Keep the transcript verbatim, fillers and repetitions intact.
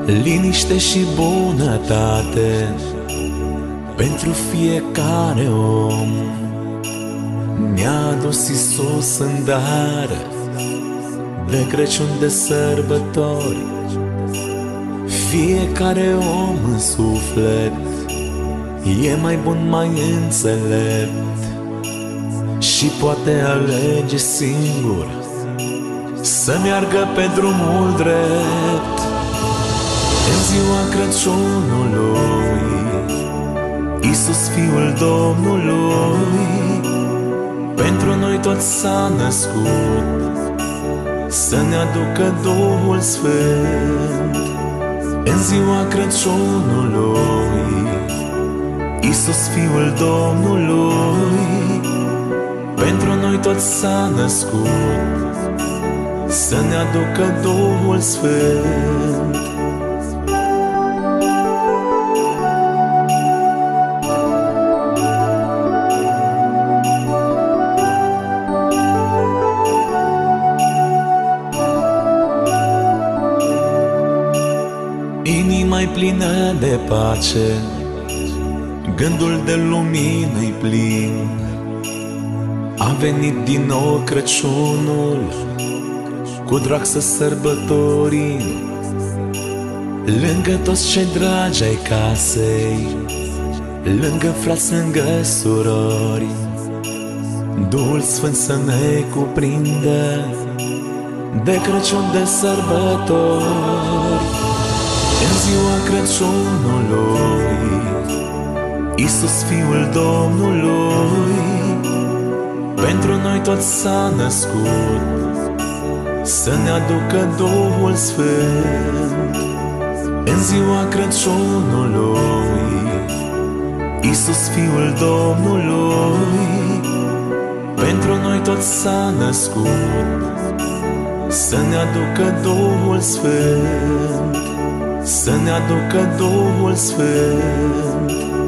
liniște și bunătate pentru fiecare om. Ne-a adus Iisus în dar de Crăciun, de sărbători. Fiecare om în suflet e mai bun, mai înțelept și poate alege singur să meargă pe drumul drept. În ziua Crăciunului, Iisus, Fiul Domnului, pentru noi toți s-a născut, să ne aducă Duhul Sfânt. În ziua Crăciunului, Iisus, Fiul Domnului, pentru noi toți s-a născut, să ne aducă Duhul Sfânt. Inima-i plină de pace, gândul de lumină-i plin. A venit din nou Crăciunul, cu drag să sărbătorim. Lângă toți cei dragi ai casei, lângă frați, lângă surori, Duhul Sfânt să ne cuprindă de Crăciun, de sărbători. În ziua Crăciunului, Iisus, Fiul Domnului, pentru noi toți s-a născut, să ne aducă Duhul Sfânt. În ziua Crăciunului, Iisus, Fiul Domnului, pentru noi toți s-a născut, să ne aducă Duhul Sfânt, să ne aducă Duhul Sfânt.